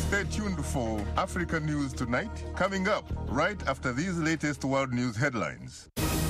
Stay tuned for Africa News Tonight, coming up right after these latest world news headlines.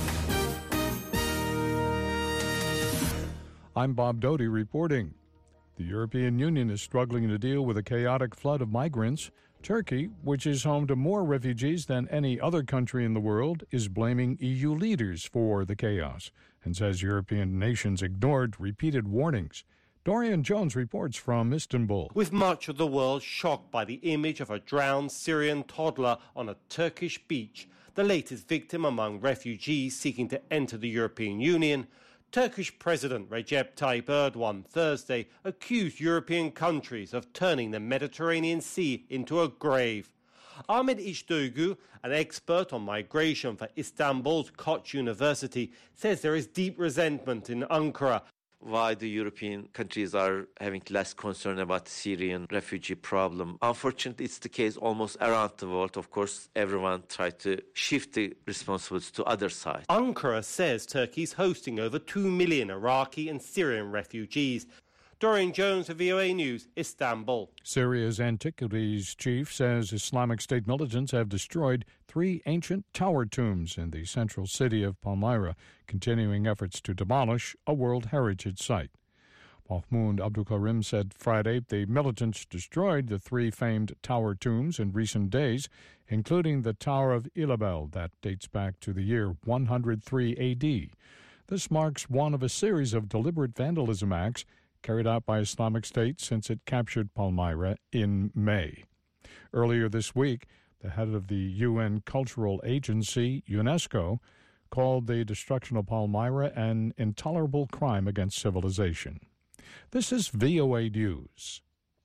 I'm Bob Doty reporting. The European Union is struggling to deal with a chaotic flood of migrants. Turkey, which is home to more refugees than any other country in the world, is blaming EU leaders for the chaos and says European nations ignored repeated warnings. Dorian Jones reports from Istanbul. With much of the world shocked by the image of a drowned Syrian toddler on a Turkish beach, the latest victim among refugees seeking to enter the European Union, Turkish President Recep Tayyip Erdogan Thursday accused European countries of turning the Mediterranean Sea into a grave. Ahmet İçduygu, an expert on migration for Istanbul's Koç University, says there is deep resentment in Ankara. Why the European countries are having less concern about the Syrian refugee problem. Unfortunately, it's the case almost around the world. Of course, everyone tried to shift the responsibilities to other side. Ankara says Turkey's hosting over 2 million Iraqi and Syrian refugees. Dorian Jones for VOA News, Istanbul. Syria's antiquities chief says Islamic State militants have destroyed 3 ancient tower tombs in the central city of Palmyra, continuing efforts to demolish a World Heritage Site. Mahmoud Abdulkarim said Friday the militants destroyed the 3 famed tower tombs in recent days, including the Tower of Ilabel that dates back to the year 103 A.D. This marks one of a series of deliberate vandalism acts carried out by Islamic State since it captured Palmyra in May. Earlier this week, the head of the UN Cultural Agency, UNESCO, called the destruction of Palmyra an intolerable crime against civilization. This is VOA News.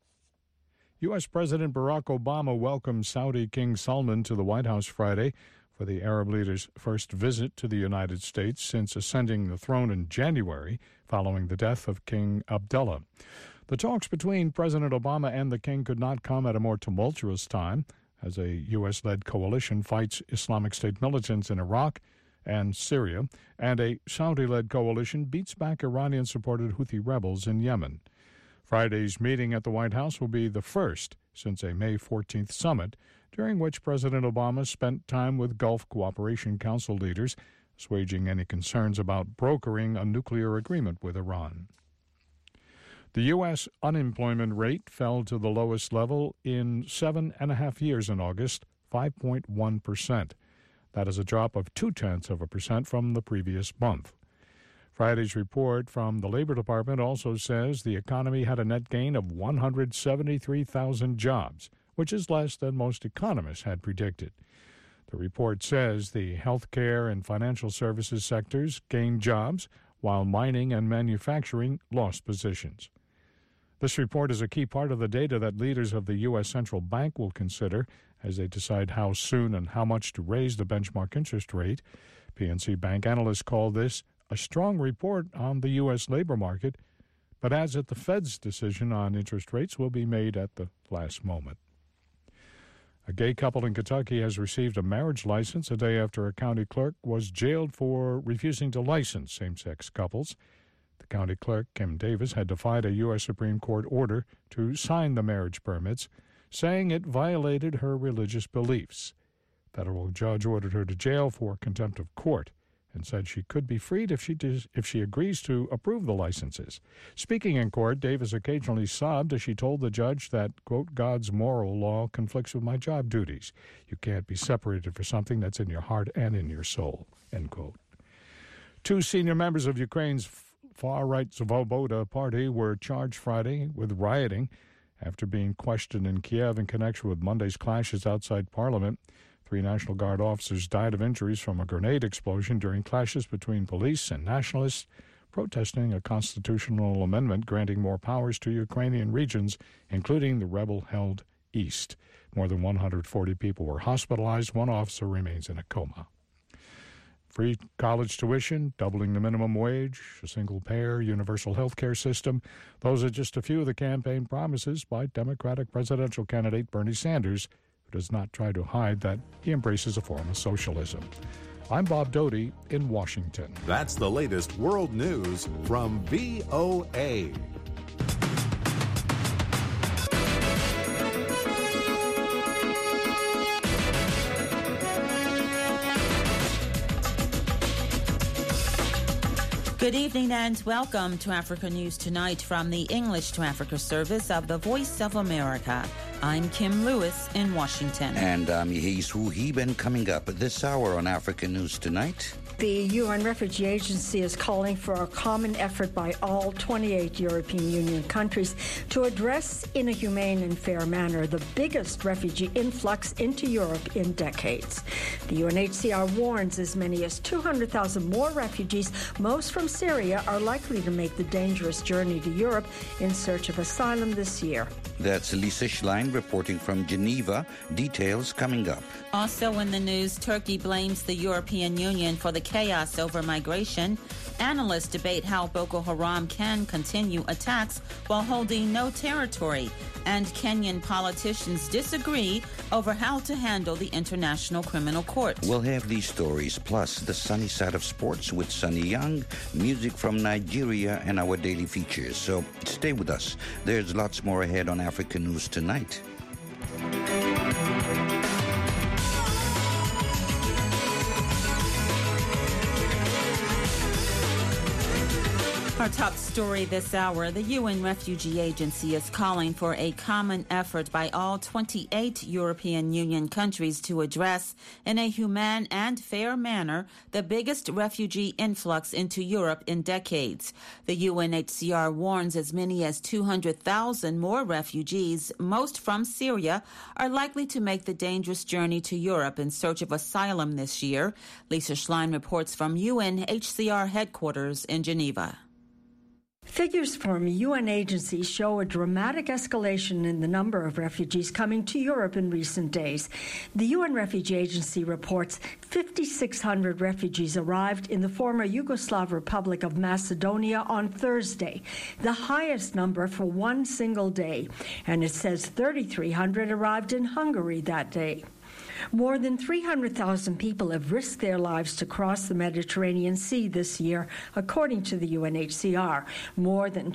U.S. President Barack Obama welcomed Saudi King Salman to the White House Friday for the Arab leader's first visit to the United States since ascending the throne in January following the death of King Abdullah. The talks between President Obama and the king could not come at a more tumultuous time as a U.S.-led coalition fights Islamic State militants in Iraq and Syria, and a Saudi-led coalition beats back Iranian-supported Houthi rebels in Yemen. Friday's meeting at the White House will be the first since a May 14th summit, during which President Obama spent time with Gulf Cooperation Council leaders, assuaging any concerns about brokering a nuclear agreement with Iran. The U.S. unemployment rate fell to the lowest level in 7.5 years in August, 5.1%. That is a drop of 0.2% from the previous month. Friday's report from the Labor Department also says the economy had a net gain of 173,000 jobs, which is less than most economists had predicted. The report says the healthcare and financial services sectors gained jobs, while mining and manufacturing lost positions. This report is a key part of the data that leaders of the U.S. Central Bank will consider as they decide how soon and how much to raise the benchmark interest rate. PNC Bank analysts call this a strong report on the U.S. labor market, but adds that the Fed's decision on interest rates will be made at the last moment. A gay couple in Kentucky has received a marriage license a day after a county clerk was jailed for refusing to license same-sex couples. The county clerk, Kim Davis, had defied a U.S. Supreme Court order to sign the marriage permits, saying it violated her religious beliefs. A federal judge ordered her to jail for contempt of court and said she could be freed if she agrees to approve the licenses. Speaking in court, Davis occasionally sobbed as she told the judge that, quote, God's moral law conflicts with my job duties. You can't be separated for something that's in your heart and in your soul, end quote. 2 senior members of Ukraine's far-right Svoboda party were charged Friday with rioting after being questioned in Kiev in connection with Monday's clashes outside Parliament. 3 National Guard officers died of injuries from a grenade explosion during clashes between police and nationalists protesting a constitutional amendment granting more powers to Ukrainian regions, including the rebel-held East. More than 140 people were hospitalized. 1 officer remains in a coma. Free college tuition, doubling the minimum wage, a single-payer universal health care system. Those are just a few of the campaign promises by Democratic presidential candidate Bernie Sanders, who does not try to hide that he embraces a form of socialism. I'm Bob Doty in Washington. That's the latest world news from VOA. Good evening and welcome to Africa News Tonight from the English to Africa service of the Voice of America. I'm Kim Lewis in Washington. And I'm Yehis Wuhib, and coming up this hour on Africa News Tonight. The UN Refugee Agency is calling for a common effort by all 28 European Union countries to address in a humane and fair manner the biggest refugee influx into Europe in decades. The UNHCR warns as many as 200,000 more refugees, most from Syria, are likely to make the dangerous journey to Europe in search of asylum this year. That's Lisa Schlein reporting from Geneva. Details coming up. Also in the news, Turkey blames the European Union for the chaos over migration. Analysts debate how Boko Haram can continue attacks while holding no territory. And Kenyan politicians disagree over how to handle the International Criminal Court. We'll have these stories, plus the sunny side of sports with Sunny Young, music from Nigeria, and our daily features. So stay with us. There's lots more ahead on Africa News Tonight. Our top story this hour, the UN Refugee Agency is calling for a common effort by all 28 European Union countries to address, in a humane and fair manner, the biggest refugee influx into Europe in decades. The UNHCR warns as many as 200,000 more refugees, most from Syria, are likely to make the dangerous journey to Europe in search of asylum this year. Lisa Schlein reports from UNHCR headquarters in Geneva. Figures from UN agencies show a dramatic escalation in the number of refugees coming to Europe in recent days. The UN Refugee Agency reports 5,600 refugees arrived in the former Yugoslav Republic of Macedonia on Thursday, the highest number for one single day, and it says 3,300 arrived in Hungary that day. More than 300,000 people have risked their lives to cross the Mediterranean Sea this year, according to the UNHCR. More than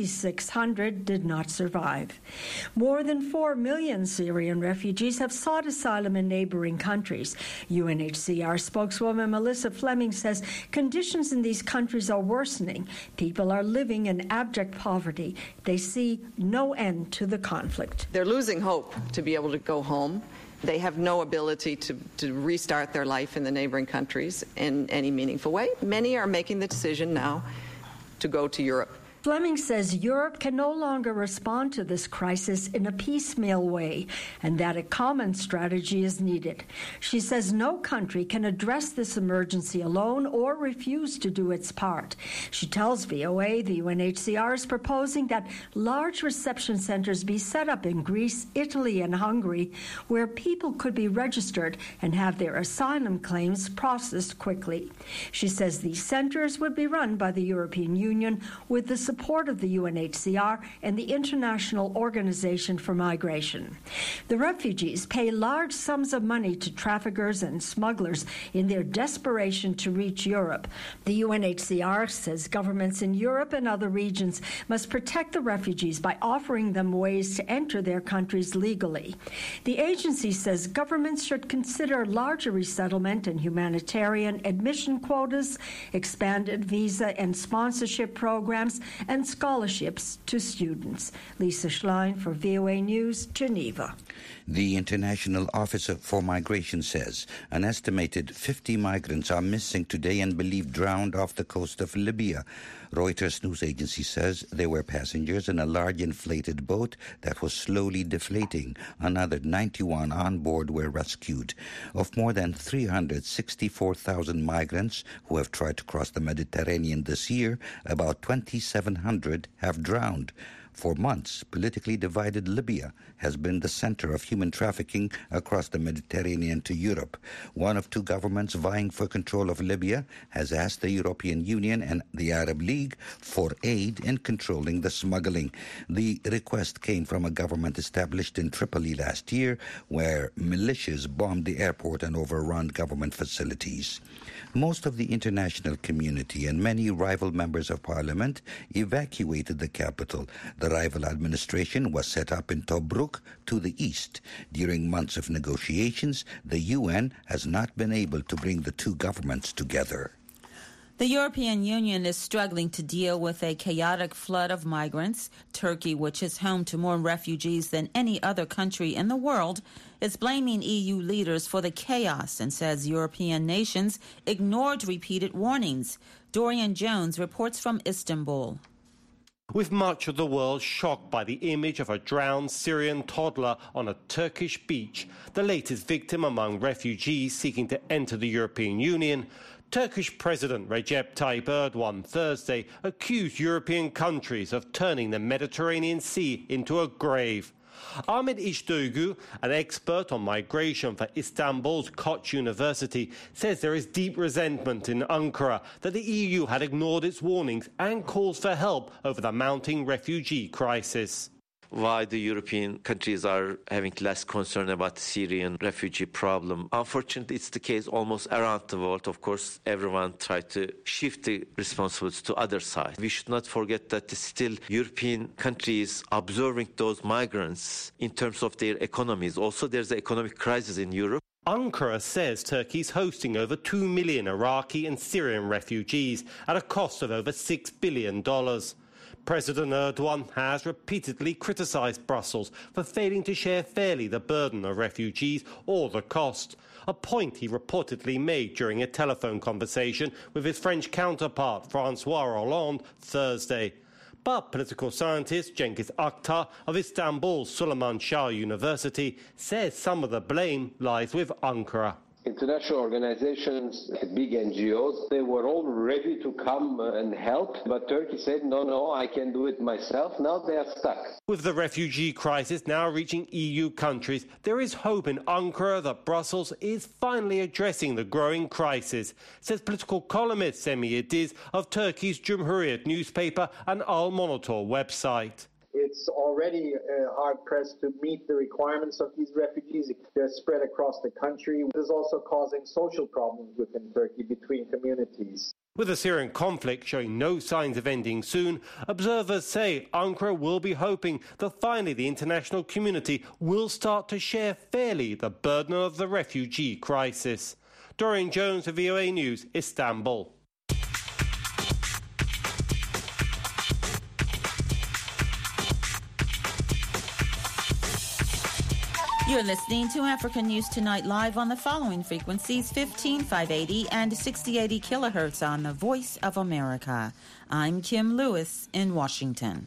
2,600 did not survive. More than 4 million Syrian refugees have sought asylum in neighboring countries. UNHCR spokeswoman Melissa Fleming says conditions in these countries are worsening. People are living in abject poverty. They see no end to the conflict. They're losing hope to be able to go home. They have no ability to restart their life in the neighboring countries in any meaningful way. Many are making the decision now to go to Europe. Fleming says Europe can no longer respond to this crisis in a piecemeal way and that a common strategy is needed. She says no country can address this emergency alone or refuse to do its part. She tells VOA the UNHCR is proposing that large reception centers be set up in Greece, Italy, and Hungary where people could be registered and have their asylum claims processed quickly. She says these centers would be run by the European Union with the support of the UNHCR and the International Organization for Migration. The refugees pay large sums of money to traffickers and smugglers in their desperation to reach Europe. The UNHCR says governments in Europe and other regions must protect the refugees by offering them ways to enter their countries legally. The agency says governments should consider larger resettlement and humanitarian admission quotas, expanded visa and sponsorship programs, and scholarships to students. Lisa Schlein for VOA News, Geneva. The International Office for Migration says an estimated 50 migrants are missing today and believed drowned off the coast of Libya. Reuters news agency says they were passengers in a large inflated boat that was slowly deflating. Another 91 on board were rescued. Of more than 364,000 migrants who have tried to cross the Mediterranean this year, about 2,700 have drowned. For months, politically divided Libya has been the center of human trafficking across the Mediterranean to Europe. One of two governments vying for control of Libya has asked the European Union and the Arab League for aid in controlling the smuggling. The request came from a government established in Tripoli last year, where militias bombed the airport and overrun government facilities. Most of the international community and many rival members of parliament evacuated the capital. The rival administration was set up in Tobruk to the east. During months of negotiations, the UN has not been able to bring the two governments together. The European Union is struggling to deal with a chaotic flood of migrants. Turkey, which is home to more refugees than any other country in the world, is blaming EU leaders for the chaos and says European nations ignored repeated warnings. Dorian Jones reports from Istanbul. With much of the world shocked by the image of a drowned Syrian toddler on a Turkish beach, the latest victim among refugees seeking to enter the European Union, Turkish President Recep Tayyip Erdogan Thursday accused European countries of turning the Mediterranean Sea into a grave. Ahmet İşduygu, an expert on migration for Istanbul's Koç University, says there is deep resentment in Ankara that the EU had ignored its warnings and calls for help over the mounting refugee crisis. Why the European countries are having less concern about the Syrian refugee problem. Unfortunately, it's the case almost around the world. Of course, everyone tried to shift the responsibilities to other side. We should not forget that still European countries observing those migrants in terms of their economies. Also, there's an economic crisis in Europe. Ankara says Turkey is hosting over 2 million Iraqi and Syrian refugees at a cost of over $6 billion. President Erdogan has repeatedly criticised Brussels for failing to share fairly the burden of refugees or the cost, a point he reportedly made during a telephone conversation with his French counterpart François Hollande Thursday. But political scientist Cengiz Aktar of Istanbul's Süleyman Şah University says some of the blame lies with Ankara. International organizations, big NGOs, they were all ready to come and help, but Turkey said, no, I can do it myself. Now they are stuck. With the refugee crisis now reaching EU countries, there is hope in Ankara that Brussels is finally addressing the growing crisis, says political columnist Semih Yediz of Turkey's Cumhuriyet newspaper and Al Monitor website. It's already hard-pressed to meet the requirements of these refugees. They're spread across the country. This is also causing social problems within Turkey between communities. With the Syrian conflict showing no signs of ending soon, observers say Ankara will be hoping that finally the international community will start to share fairly the burden of the refugee crisis. Dorian Jones of VOA News, Istanbul. You're listening to African News Tonight live on the following frequencies: 15,580 and 6080 kilohertz on the Voice of America. I'm Kim Lewis in Washington.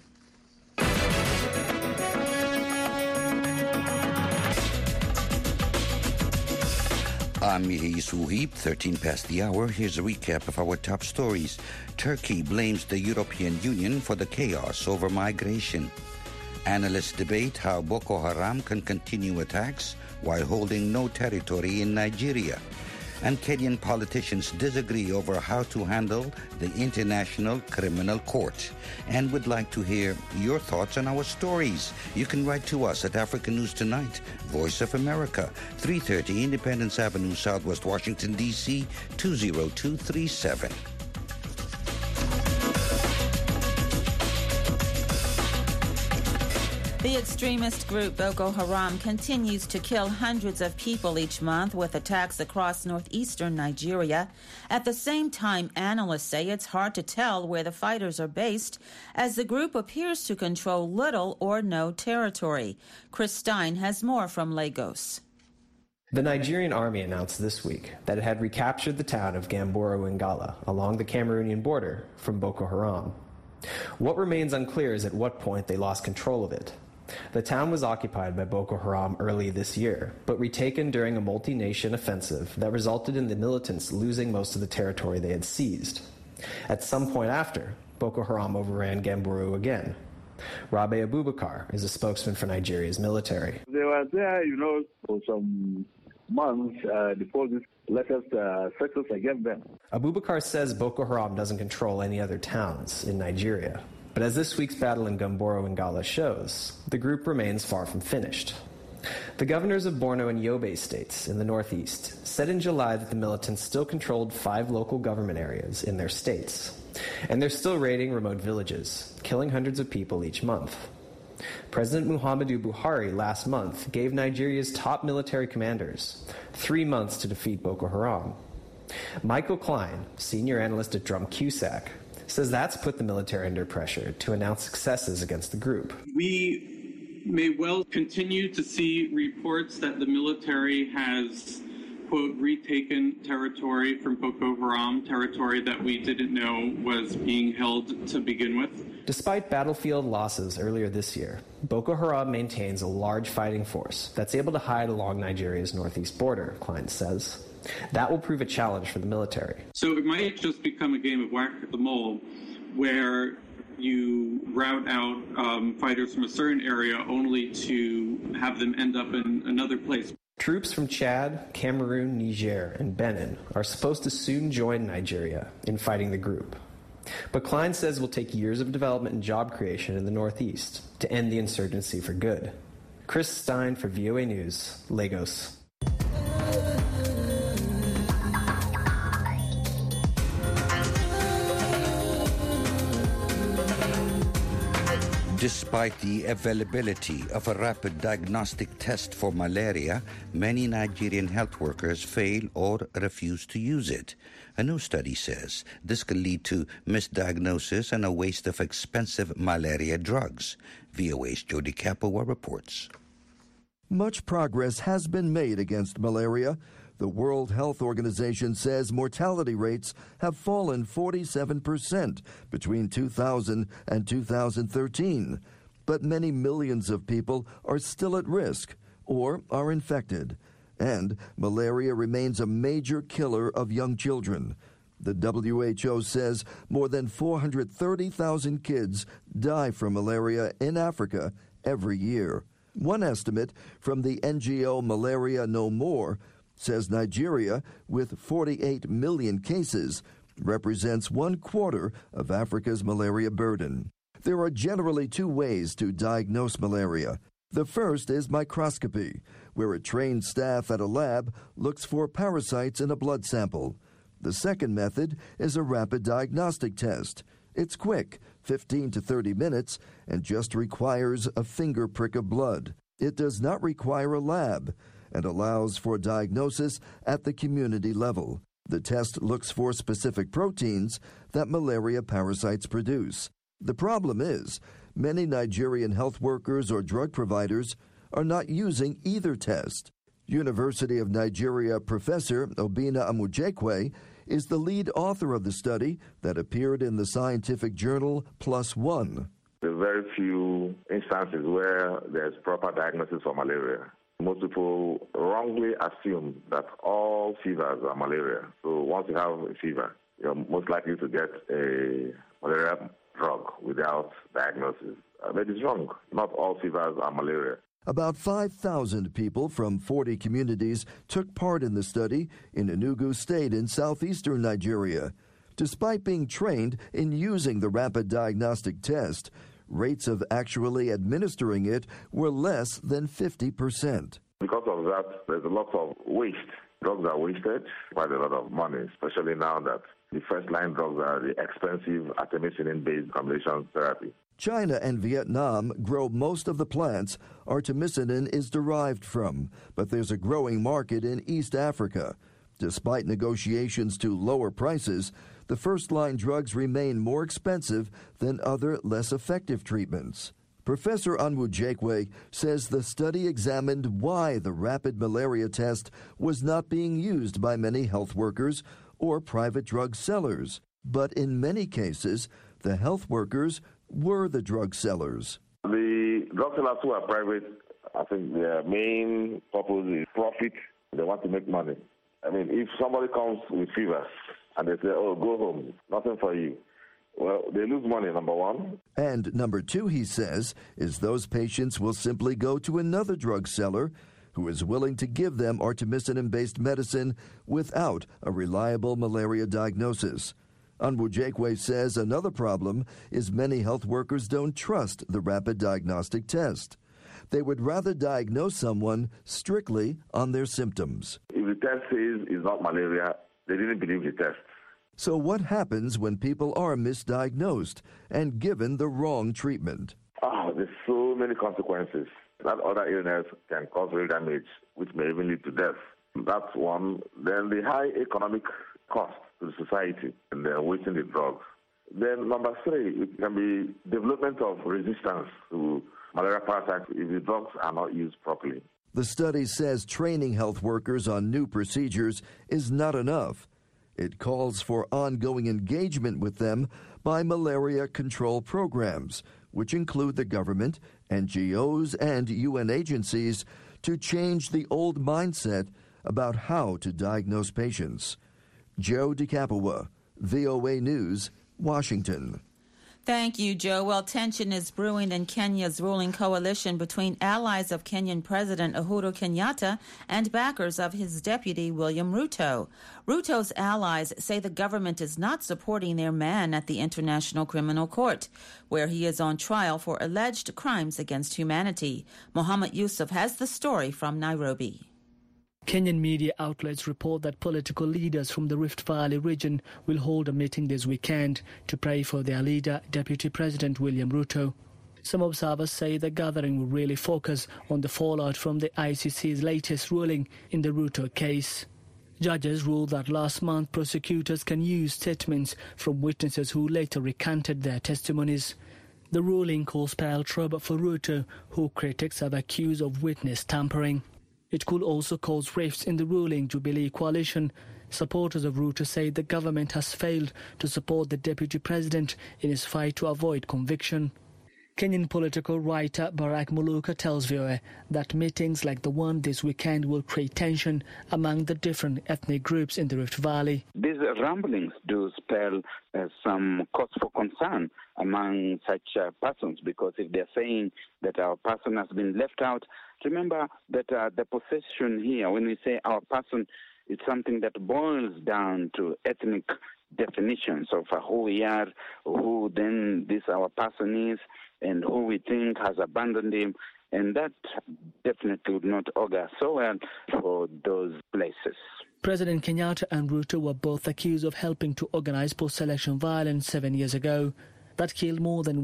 I'm Mihi Suhib, 13 past the hour. Here's a recap of our top stories. Turkey blames the European Union for the chaos over migration. Analysts debate how Boko Haram can continue attacks while holding no territory in Nigeria. And Kenyan politicians disagree over how to handle the International Criminal Court. And would like to hear your thoughts on our stories. You can write to us at African News Tonight, Voice of America, 330 Independence Avenue, Southwest Washington, D.C., 20237. The extremist group Boko Haram continues to kill hundreds of people each month with attacks across northeastern Nigeria. At the same time, analysts say it's hard to tell where the fighters are based, as the group appears to control little or no territory. Chris Stein has more from Lagos. The Nigerian army announced this week that it had recaptured the town of Gamboro Ngala along the Cameroonian border from Boko Haram. What remains unclear is at what point they lost control of it. The town was occupied by Boko Haram early this year, but retaken during a multi-nation offensive that resulted in the militants losing most of the territory they had seized. At some point after, Boko Haram overran Gamboro again. Rabe Abubakar is a spokesman for Nigeria's military. They were there, for some months before this latest success against them. Abubakar says Boko Haram doesn't control any other towns in Nigeria. But as this week's battle in Gamboro Ngala shows, the group remains far from finished. The governors of Borno and Yobe states in the northeast said in July that the militants still controlled 5 local government areas in their states, and they're still raiding remote villages, killing hundreds of people each month. President Muhammadu Buhari last month gave Nigeria's top military commanders 3 months to defeat Boko Haram. Michael Klein, senior analyst at Drum-Cusack, says that's put the military under pressure to announce successes against the group. We may well continue to see reports that the military has, quote, retaken territory from Boko Haram, territory that we didn't know was being held to begin with. Despite battlefield losses earlier this year, Boko Haram maintains a large fighting force that's able to hide along Nigeria's northeast border, Klein says. That will prove a challenge for the military. So it might just become a game of whack the mole, where you route out fighters from a certain area only to have them end up in another place. Troops from Chad, Cameroon, Niger, and Benin are supposed to soon join Nigeria in fighting the group. But Klein says it will take years of development and job creation in the northeast to end the insurgency for good. Chris Stein for VOA News, Lagos. Despite the availability of a rapid diagnostic test for malaria, many Nigerian health workers fail or refuse to use it. A new study says this can lead to misdiagnosis and a waste of expensive malaria drugs. VOA's Jody Capua reports. Much progress has been made against malaria. The World Health Organization says mortality rates have fallen 47% between 2000 and 2013. But many millions of people are still at risk or are infected. And malaria remains a major killer of young children. The WHO says more than 430,000 kids die from malaria in Africa every year. One estimate from the NGO Malaria No More says Nigeria, with 48 million cases, represents 1/4 of Africa's malaria burden. There are generally two ways to diagnose malaria. The first is microscopy, where a trained staff at a lab looks for parasites in a blood sample. The second method is a rapid diagnostic test. It's quick, 15 to 30 minutes, and just requires a finger prick of blood. It does not require a lab and allows for diagnosis at the community level. The test looks for specific proteins that malaria parasites produce. The problem is, many Nigerian health workers or drug providers are not using either test. University of Nigeria professor Obinna Amujekwe is the lead author of the study that appeared in the scientific journal PLOS ONE. There are very few instances where there's proper diagnosis for malaria. Most people wrongly assume that all fevers are malaria. So once you have a fever, you're most likely to get a malaria drug without diagnosis. That is wrong. Not all fevers are malaria. About 5,000 people from 40 communities took part in the study in Enugu State in southeastern Nigeria. Despite being trained in using the rapid diagnostic test, rates of actually administering it were less than 50%. Because of that, there's a lot of waste. Drugs are wasted, quite a lot of money, especially now that the first-line drugs are the expensive artemisinin-based combination therapy. China and Vietnam grow most of the plants artemisinin is derived from, but there's a growing market in East Africa. Despite negotiations to lower prices, the first-line drugs remain more expensive than other less effective treatments. Professor Amujekwe says the study examined why the rapid malaria test was not being used by many health workers or private drug sellers. But in many cases, the health workers were the drug sellers. The drug sellers who are private, I think their main purpose is profit. They want to make money. I mean, if somebody comes with fever and they say, oh, go home, nothing for you, well, they lose money, number one. And number two, he says, is those patients will simply go to another drug seller who is willing to give them artemisinin-based medicine without a reliable malaria diagnosis. Amujekwe says another problem is many health workers don't trust the rapid diagnostic test. They would rather diagnose someone strictly on their symptoms. If the test says it's not malaria, they didn't believe the test. So what happens when people are misdiagnosed and given the wrong treatment? There's so many consequences. That other illness can cause real damage, which may even lead to death. That's one. Then the high economic cost to the society and wasting the drugs. Then number 3, it can be development of resistance to malaria parasites if the drugs are not used properly. The study says training health workers on new procedures is not enough. It calls for ongoing engagement with them by malaria control programs, which include the government, NGOs, and UN agencies to change the old mindset about how to diagnose patients. Joe DeCapua, VOA News, Washington. Thank you, Joe. Well, tension is brewing in Kenya's ruling coalition between allies of Kenyan President Uhuru Kenyatta and backers of his deputy, William Ruto. Ruto's allies say the government is not supporting their man at the International Criminal Court, where he is on trial for alleged crimes against humanity. Mohammed Yusuf has the story from Nairobi. Kenyan media outlets report that political leaders from the Rift Valley region will hold a meeting this weekend to pray for their leader, Deputy President William Ruto. Some observers say the gathering will really focus on the fallout from the ICC's latest ruling in the Ruto case. Judges ruled that last month prosecutors can use statements from witnesses who later recanted their testimonies. The ruling caused pile trouble for Ruto, who critics have accused of witness tampering. It could also cause rifts in the ruling Jubilee coalition. Supporters of Ruto say the government has failed to support the deputy president in his fight to avoid conviction. Kenyan political writer Barack Muluka tells VOA that meetings like the one this weekend will create tension among the different ethnic groups in the Rift Valley. These rumblings do spell some cause for concern among such persons, because if they're saying that our person has been left out, remember that the possession here, when we say our person, it's something that boils down to ethnic definitions of who we are, who then this our person is, and who we think has abandoned him. And that definitely would not augur so well for those places. President Kenyatta and Ruto were both accused of helping to organize post-election violence 7 years ago. That killed more than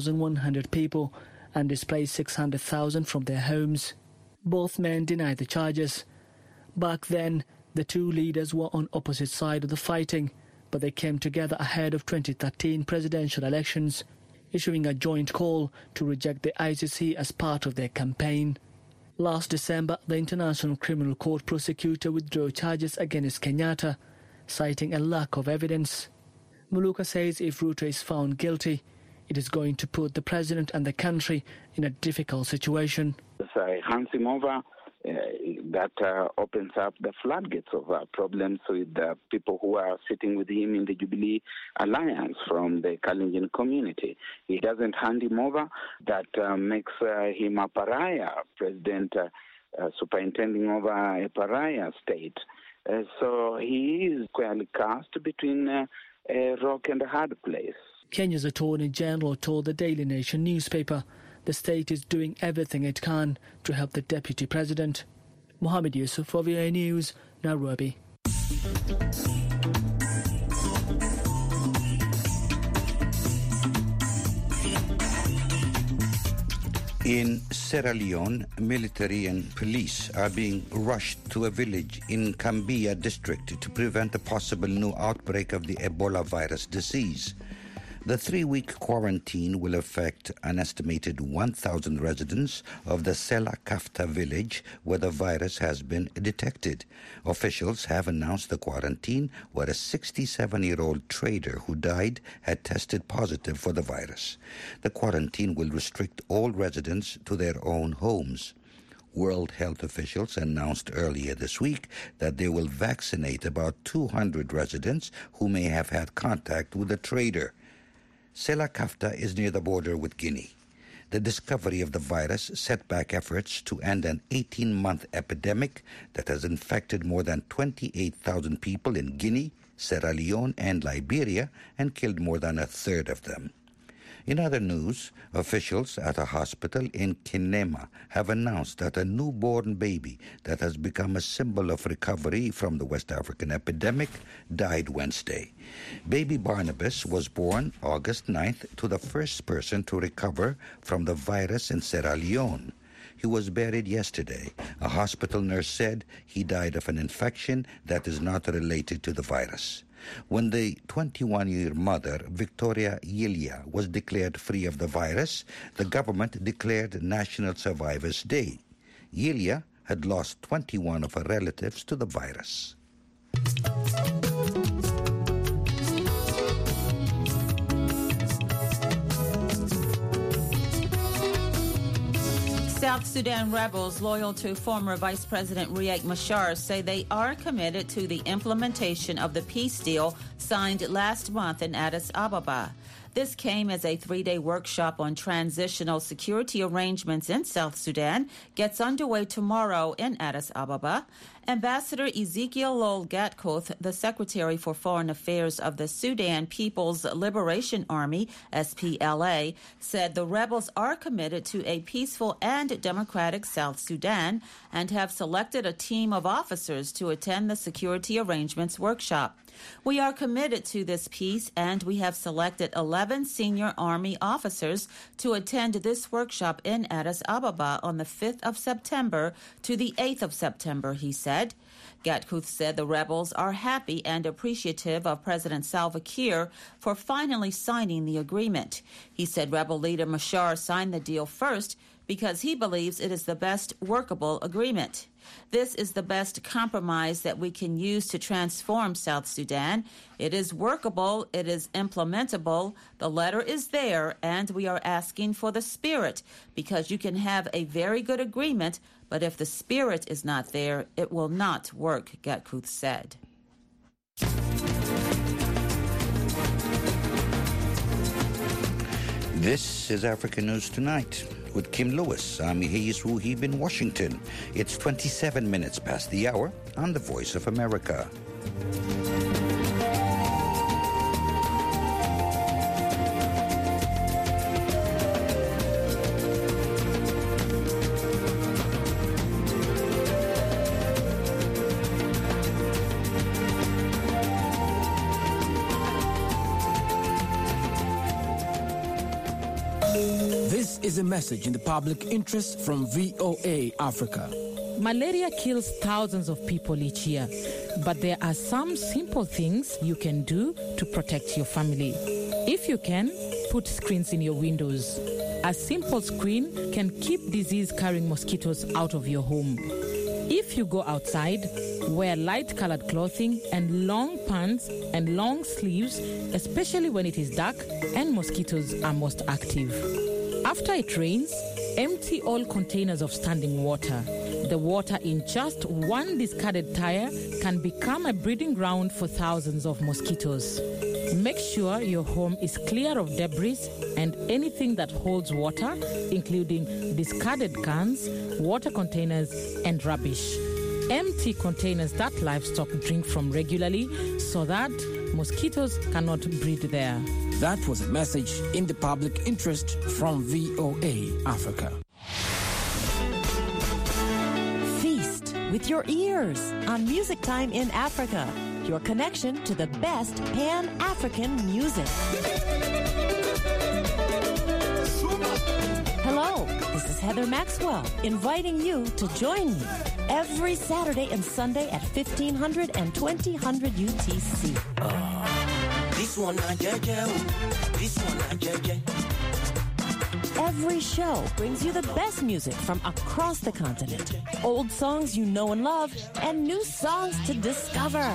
1,100 people and displaced 600,000 from their homes. Both men denied the charges. Back then, the two leaders were on opposite sides of the fighting, but they came together ahead of 2013 presidential elections, issuing a joint call to reject the ICC as part of their campaign. Last December, the International Criminal Court prosecutor withdrew charges against Kenyatta, citing a lack of evidence. Muluka says if Ruto is found guilty, it is going to put the president and the country in a difficult situation. So hands him over. That opens up the floodgates of problems with the people who are sitting with him in the Jubilee Alliance from the Kalenjin community. He doesn't hand him over. That makes him a pariah, president superintending over a pariah state. So he is squarely cast between a rock and a hard place. Kenya's Attorney General told the Daily Nation newspaper the state is doing everything it can to help the deputy president. Mohammed Yusuf for VOA News, Nairobi. In Sierra Leone, military and police are being rushed to a village in Kambia district to prevent a possible new outbreak of the Ebola virus disease. The 3-week quarantine will affect an estimated 1,000 residents of the Sela Kafta village where the virus has been detected. Officials have announced the quarantine where a 67-year-old trader who died had tested positive for the virus. The quarantine will restrict all residents to their own homes. World health officials announced earlier this week that they will vaccinate about 200 residents who may have had contact with the trader. Sela Kafta is near the border with Guinea. The discovery of the virus set back efforts to end an 18-month epidemic that has infected more than 28,000 people in Guinea, Sierra Leone, and Liberia and killed more than a third of them. In other news, officials at a hospital in Kinema have announced that a newborn baby that has become a symbol of recovery from the West African epidemic died Wednesday. Baby Barnabas was born August 9th to the first person to recover from the virus in Sierra Leone. He was buried yesterday. A hospital nurse said he died of an infection that is not related to the virus. When the 21-year mother, Victoria Yilia, was declared free of the virus, the government declared National Survivors' Day. Yilia had lost 21 of her relatives to the virus. South Sudan rebels loyal to former Vice President Riek Machar say they are committed to the implementation of the peace deal signed last month in Addis Ababa. This came as a 3-day workshop on transitional security arrangements in South Sudan gets underway tomorrow in Addis Ababa. Ambassador Ezekiel Lol Gatkuoth, the Secretary for Foreign Affairs of the Sudan People's Liberation Army, SPLA, said the rebels are committed to a peaceful and democratic South Sudan and have selected a team of officers to attend the security arrangements workshop. We are committed to this peace, and we have selected 11 senior Army officers to attend this workshop in Addis Ababa on the 5th of September to the 8th of September, he said. Gatkuoth said the rebels are happy and appreciative of President Salva Kiir for finally signing the agreement. He said rebel leader Machar signed the deal first because he believes it is the best workable agreement. This is the best compromise that we can use to transform South Sudan. It is workable, it is implementable, the letter is there, and we are asking for the spirit, because you can have a very good agreement, but if the spirit is not there, it will not work, Gatkuoth said. This is Africa News Tonight with Kim Lewis. I'm Hayes Wuhib in Washington. It's 27 minutes past the hour on the Voice of America. Is a message in the public interest from VOA Africa. Malaria kills thousands of people each year, but there are some simple things you can do to protect your family. If you can, put screens in your windows. A simple screen can keep disease-carrying mosquitoes out of your home. If you go outside, wear light-colored clothing and long pants and long sleeves, especially when it is dark and mosquitoes are most active. After it rains, empty all containers of standing water. The water in just one discarded tire can become a breeding ground for thousands of mosquitoes. Make sure your home is clear of debris and anything that holds water, including discarded cans, water containers, and rubbish. Empty containers that livestock drink from regularly so that mosquitoes cannot breed there. That was a message in the public interest from VOA Africa. Feast with your ears on Music Time in Africa, your connection to the best Pan-African music. Hello, this is Heather Maxwell, inviting you to join me every Saturday and Sunday at 1500 and 2000 UTC. Every show brings you the best music from across the continent. Old songs you know and love, and new songs to discover.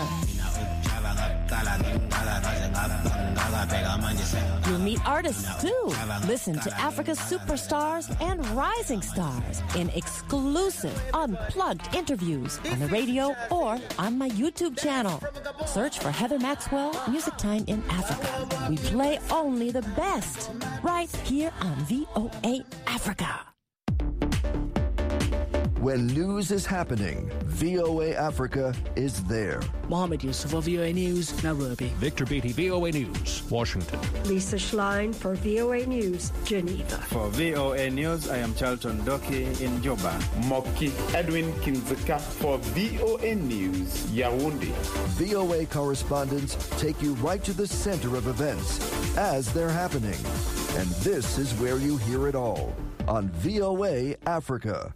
You'll meet artists too. Listen to Africa's superstars and rising stars in exclusive, unplugged interviews on the radio or on my YouTube channel. Search for Heather Maxwell, Music Time in Africa. We play only the best right here on VOA Africa. When news is happening, VOA Africa is there. Mohammed Yusuf for VOA News, Nairobi. Victor Beatty, VOA News, Washington. Lisa Schlein for VOA News, Geneva. For VOA News, I am Charlton Doki in Juba. Moki Edwin Kinzika for VOA News, Yaoundé. VOA correspondents take you right to the center of events as they're happening. And this is where you hear it all. on VOA Africa.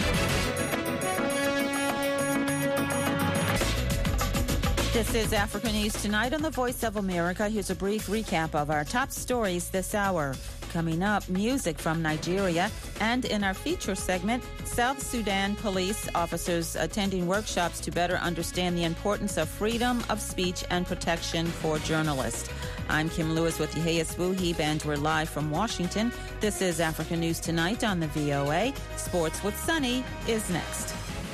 This is Africa News Tonight on the Voice of America. Here's a brief recap of our top stories this hour. Coming up, music from Nigeria. And in our feature segment, South Sudan police officers attending workshops to better understand the importance of freedom of speech and protection for journalists. I'm Kim Lewis with Yehias Wuhib, and we're live from Washington. This is Africa News Tonight on the VOA. Sports with Sunny is next.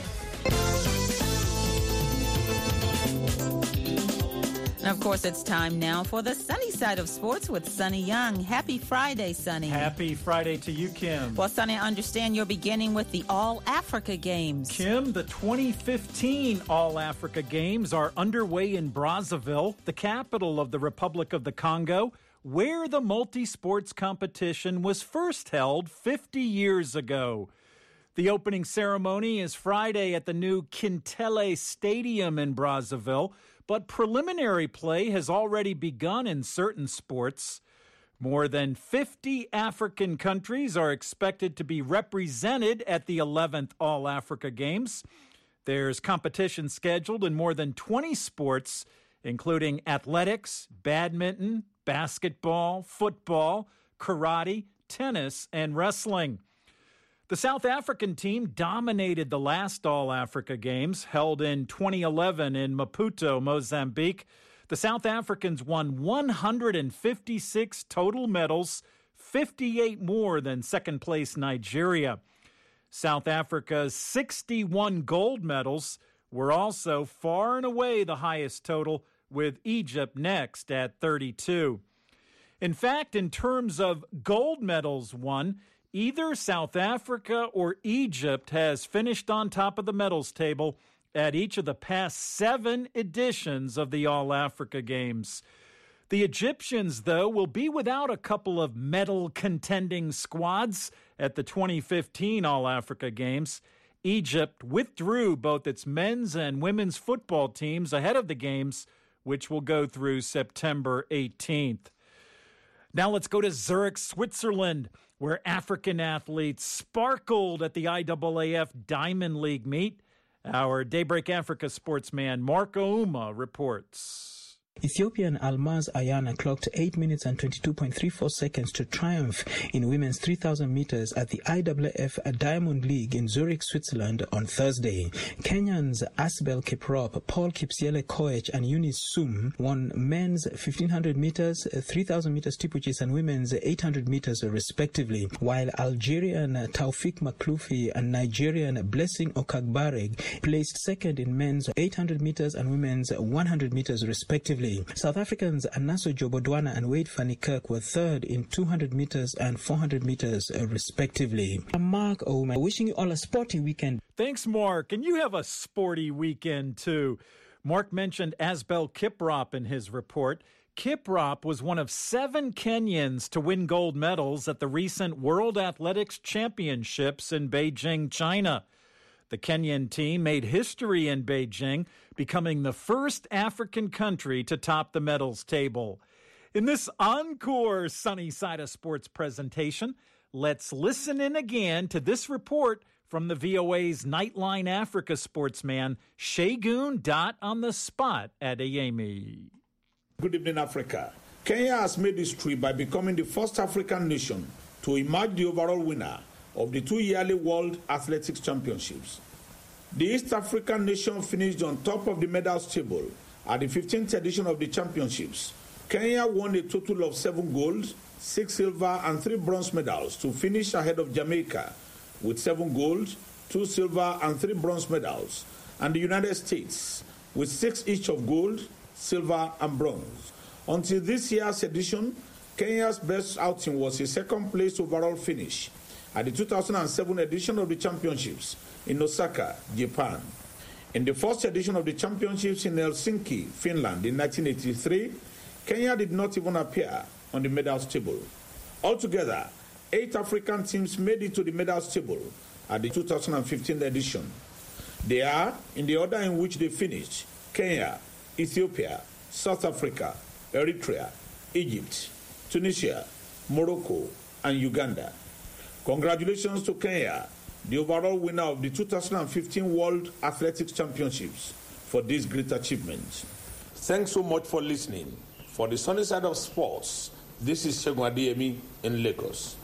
And of course, it's time now for the sunny side of sports with Sonny Young. Happy Friday, Sonny. Happy Friday to you, Kim. Well, Sonny, I understand you're beginning with the All-Africa Games. Kim, the 2015 All-Africa Games are underway in Brazzaville, the capital of the Republic of the Congo, where the multi-sports competition was first held 50 years ago. The opening ceremony is Friday at the new Kintele Stadium in Brazzaville, but preliminary play has already begun in certain sports. More than 50 African countries are expected to be represented at the 11th All-Africa Games. There's competition scheduled in more than 20 sports, including athletics, badminton, basketball, football, karate, tennis, and wrestling. The South African team dominated the last All-Africa Games, held in 2011 in Maputo, Mozambique. The South Africans won 156 total medals, 58 more than second-place Nigeria. South Africa's 61 gold medals were also far and away the highest total, with Egypt next at 32. In fact, in terms of gold medals won, either South Africa or Egypt has finished on top of the medals table at each of the past 7 editions of the All-Africa Games. The Egyptians, though, will be without a couple of medal-contending squads at the 2015 All-Africa Games. Egypt withdrew both its men's and women's football teams ahead of the Games, which will go through September 18th. Now let's go to Zurich, Switzerland, where African athletes sparkled at the IAAF Diamond League meet. Our Daybreak Africa sportsman Marco Uma reports. Ethiopian Almaz Ayana clocked 8 minutes and 22.34 seconds to triumph in women's 3,000 meters at the IAAF Diamond League in Zurich, Switzerland on Thursday. Kenyans Asbel Kiprop, Paul Kipsiele Koech and Eunice Sum won men's 1,500 meters, 3,000 meters steeplechase and women's 800 meters respectively, while Algerian Taufik Makloufi and Nigerian Blessing Okagbareg placed second in men's 800 meters and women's 100 meters respectively. South Africans Anaso Jobodwana and Wade Van Niekerk were third in 200 meters and 400 meters respectively. Mark Ouma, wishing you all a sporty weekend. Thanks, Mark. And you have a sporty weekend, too. Mark mentioned Asbel Kiprop in his report. Kiprop was one of 7 Kenyans to win gold medals at the recent World Athletics Championships in Beijing, China. The Kenyan team made history in Beijing, becoming the first African country to top the medals table. In this encore Sunny Side of Sports presentation, let's listen in again to this report from the VOA's Nightline Africa sportsman, Shegun Dot on the spot at Ayemi. Good evening, Africa. Kenya has made history by becoming the first African nation to emerge the overall winner of the 2-yearly World Athletics Championships. The East African nation finished on top of the medals table at the 15th edition of the championships. Kenya won a total of 7 gold, 6 silver and 3 bronze medals to finish ahead of Jamaica with 7 gold, 2 silver and 3 bronze medals, and the United States with 6 each of gold, silver and bronze. Until this year's edition, Kenya's best outing was a second-place overall finish at the 2007 edition of the championships in Osaka, Japan. In the first edition of the championships in Helsinki, Finland in 1983, Kenya did not even appear on the medals table. Altogether, 8 African teams made it to the medals table at the 2015 edition. They are, in the order in which they finished, Kenya, Ethiopia, South Africa, Eritrea, Egypt, Tunisia, Morocco, and Uganda. Congratulations to Kenya, the overall winner of the 2015 World Athletics Championships, for this great achievement. Thanks so much for listening. For the sunny side of sports, this is Segun Adeyemi in Lagos.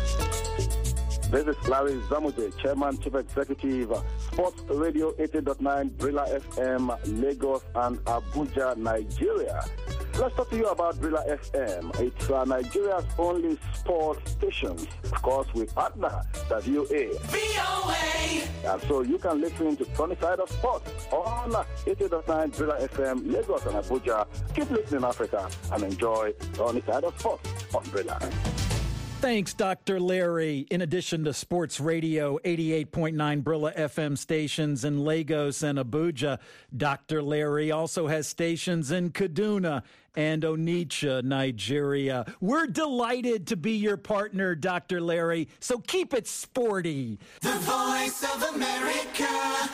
This is Larry Zamuje, Chairman, Chief Executive, Sports Radio 80.9, Brilla FM, Lagos and Abuja, Nigeria. Let's talk to you about Brilla FM. It's Nigeria's only sports station. Of course, we partner the VOA. VOA! And so you can listen to Sunny Side of Sports on 80.9 Brilla FM, Lagos and Abuja. Keep listening, Africa, and enjoy Sunny Side of Sports on Brilla. Thanks, Dr. Larry. In addition to Sports Radio 88.9 Brilla FM stations in Lagos and Abuja, Dr. Larry also has stations in Kaduna and Onitsha, Nigeria. We're delighted to be your partner, Dr. Larry, so keep it sporty. The Voice of America,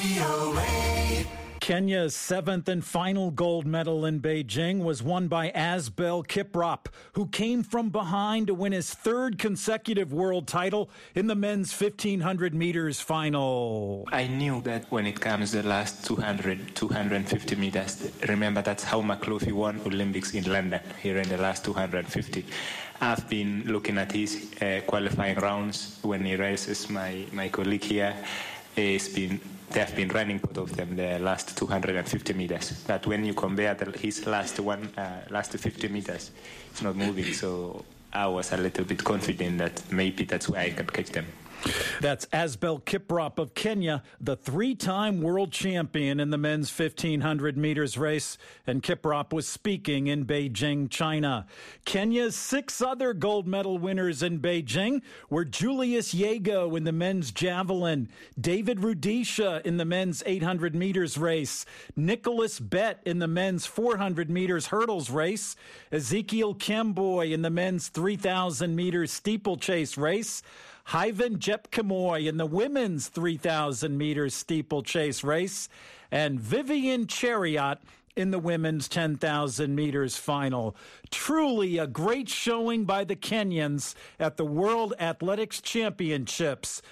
VOA. Kenya's seventh and final gold medal in Beijing was won by Asbel Kiprop, who came from behind to win his third consecutive world title in the men's 1,500 meters final. I knew that when it comes to the last 200, 250 meters, remember that's how McLaughlin won Olympics in London, here in the last 250. I've been looking at his qualifying rounds when he races my colleague here. They have been running both of them the last 250 meters. But when you compare his last 50 meters, it's not moving. So I was a little bit confident that maybe that's where I can catch them. That's Asbel Kiprop of Kenya, the three-time world champion in the men's 1,500 meters race, and Kiprop was speaking in Beijing, China. Kenya's 6 other gold medal winners in Beijing were Julius Yego in the men's javelin, David Rudisha in the men's 800 meters race, Nicholas Bett in the men's 400 meters hurdles race, Ezekiel Kemboy in the men's 3,000 meters steeplechase race, Hyven Jepkemoi in the women's 3,000 meters steeplechase race, and Vivian Chariot in the women's 10,000 meters final. Truly a great showing by the Kenyans at the World Athletics Championships.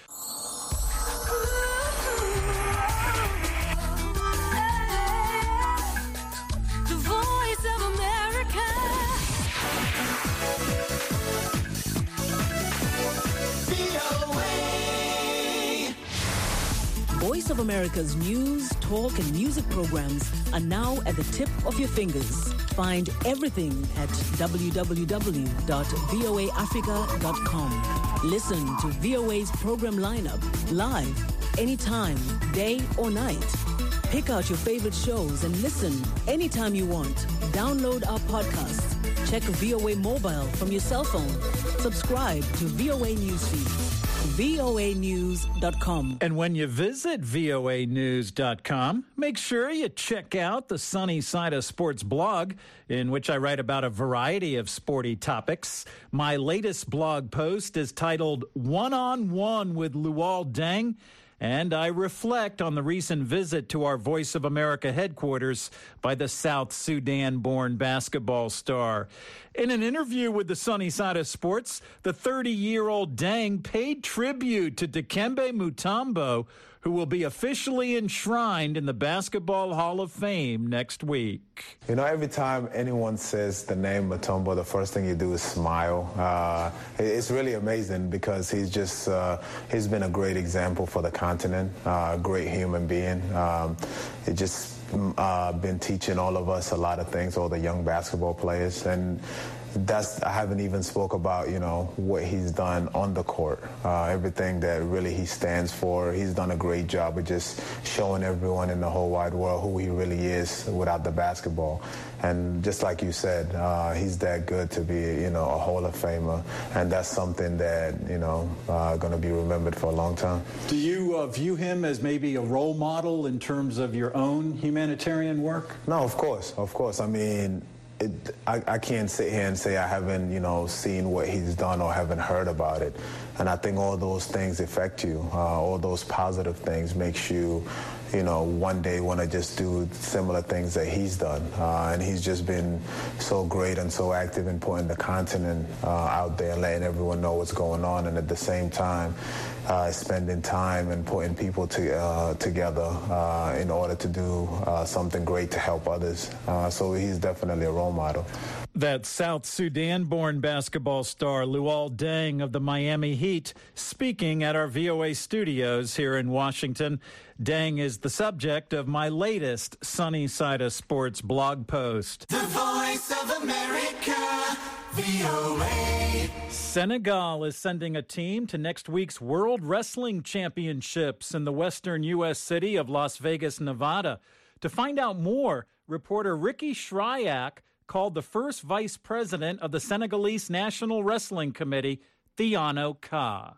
The Voice of America. Voice of America's news, talk, and music programs are now at the tip of your fingers. Find everything at www.voaafrica.com. Listen to VOA's program lineup live, anytime, day or night. Pick out your favorite shows and listen anytime you want. Download our podcasts. Check VOA Mobile from your cell phone. Subscribe to VOA Newsfeed. voanews.com. And when you visit voanews.com, make sure you check out the Sunny Side of Sports blog, in which I write about a variety of sporty topics. My latest blog post is titled One-on-One with Luol Deng, and I reflect on the recent visit to our Voice of America headquarters by the South Sudan-born basketball star. In an interview with the Sunny Side of Sports, the 30-year-old Deng paid tribute to Dikembe Mutombo, who will be officially enshrined in the Basketball Hall of Fame next week. You know, every time anyone says the name Mutombo, the first thing you do is smile. It's really amazing because he's been a great example for the continent, a great human being. It just been teaching all of us a lot of things, all the young basketball players, and I haven't even spoke about, you know, what he's done on the court, everything that really he stands for. He's done a great job of just showing everyone in the whole wide world who he really is without the basketball. And just like you said, he's that good to be, you know, a Hall of Famer, and that's something that, you know, going to be remembered for a long time. Do you view him as maybe a role model in terms of your own humanitarian work? No, of course. I mean, I can't sit here and say I haven't, you know, seen what he's done or haven't heard about it. And I think all those things affect you. All those positive things makes you, one day want to just do similar things that he's done. And he's just been so great and so active in putting the continent out there and letting everyone know what's going on, and at the same time spending time and putting people together in order to do something great to help others. So he's definitely a role model. That's South Sudan-born basketball star Luol Deng of the Miami Heat speaking at our VOA studios here in Washington. Deng is the subject of my latest Sunny Side of Sports blog post. The Voice of America, VOA. Senegal is sending a team to next week's World Wrestling Championships in the western U.S. city of Las Vegas, Nevada. To find out more, reporter Ricky Shryack called the first vice president of the Senegalese National Wrestling Committee, Theano Ka.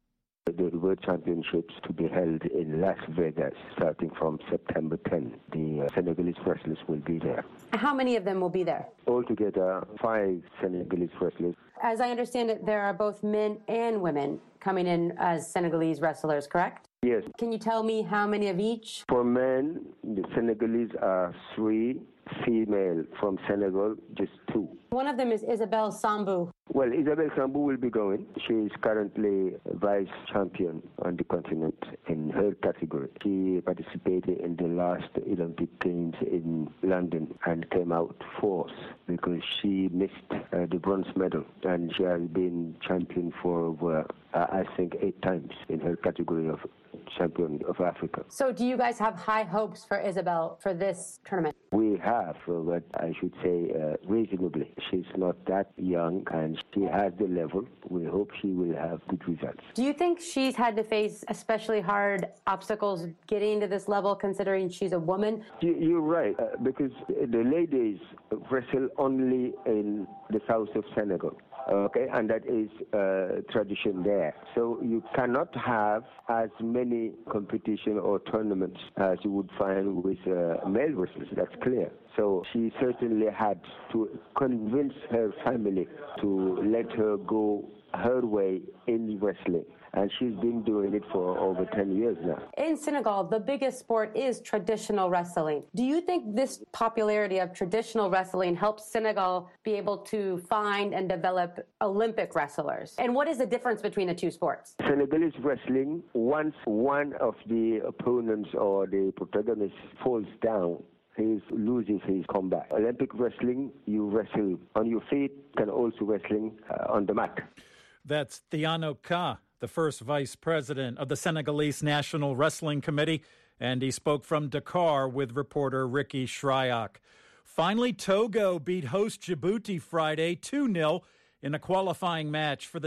The World Championships to be held in Las Vegas starting from September 10. The Senegalese wrestlers will be there. How many of them will be there? Altogether, 5 Senegalese wrestlers. As I understand it, there are both men and women coming in as Senegalese wrestlers, correct? Yes. Can you tell me how many of each? For men, the Senegalese are 3, female from Senegal, just 2. One of them is Isabelle Sambou. Well, Isabelle Sambou will be going. She is currently vice champion on the continent in her category. She participated in the last Olympic Games in London and came out 4th because she missed the bronze medal. And she has been champion for, I think, 8 times in her category of champion of Africa. So do you guys have high hopes for Isabelle for this tournament? We have, but I should say reasonably. She's not that young and she has the level. We hope she will have good results. Do you think she's had to face especially hard obstacles getting to this level considering she's a woman? You're right, because the ladies wrestle only in the south of Senegal. Okay, and that is tradition there. So you cannot have as many competition or tournaments as you would find with male wrestlers. That's clear. So she certainly had to convince her family to let her go her way in wrestling. And she's been doing it for over 10 years now. In Senegal, the biggest sport is traditional wrestling. Do you think this popularity of traditional wrestling helps Senegal be able to find and develop Olympic wrestlers? And what is the difference between the two sports? Senegalese wrestling, once one of the opponents or the protagonist falls down, he loses his combat. Olympic wrestling, you wrestle on your feet, can also wrestling on the mat. That's Theano Ka, the first vice president of the Senegalese National Wrestling Committee, and he spoke from Dakar with reporter Ricky Shryack. Finally, Togo beat host Djibouti Friday 2-0 in a qualifying match for the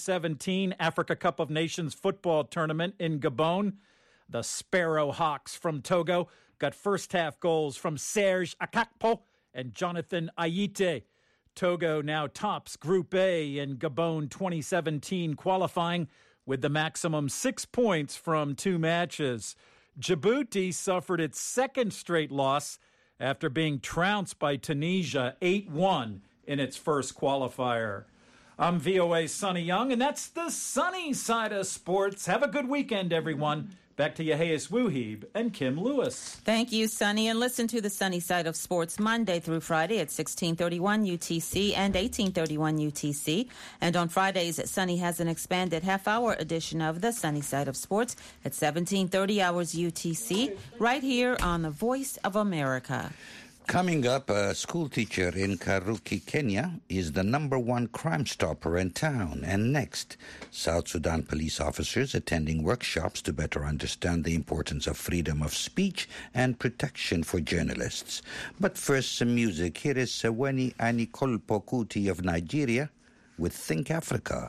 2017 Africa Cup of Nations football tournament in Gabon. The Sparrow Hawks from Togo got first-half goals from Serge Akakpo and Jonathan Ayite. Togo now tops Group A in Gabon 2017 qualifying with the maximum 6 points from 2 matches. Djibouti suffered its second straight loss after being trounced by Tunisia 8-1 in its first qualifier. I'm VOA's Sonny Young, and that's the sunny side of sports. Have a good weekend, everyone. Back to Yahayas Wuhib and Kim Lewis. Thank you, Sonny. And listen to the Sunny Side of Sports Monday through Friday at 1631 UTC and 1831 UTC. And on Fridays, Sonny has an expanded half-hour edition of the Sunny Side of Sports at 1730 hours UTC, right here on the Voice of America. Coming up, a school teacher in Karuki, Kenya, is the #1 crime stopper in town. And next, South Sudan police officers attending workshops to better understand the importance of freedom of speech and protection for journalists. But first, some music. Here is Seweni Anikolpo Kuti of Nigeria with Think Africa.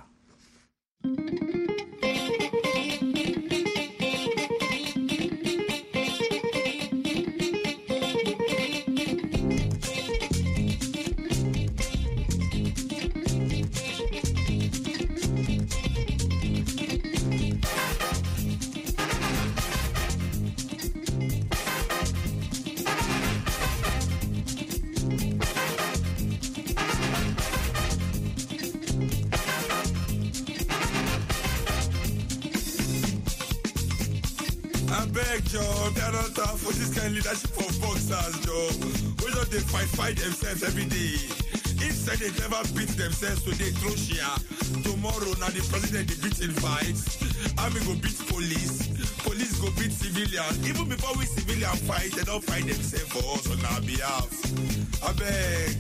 job, they are not tough for this kind of leadership of boxers, job. We don't they fight themselves every day. Instead, they never beat themselves, so they throw share. Tomorrow, now the president they beat in fights. Army go beat police. Police go beat civilians. Even before we civilian fight, they don't fight themselves for us on our behalf. I beg.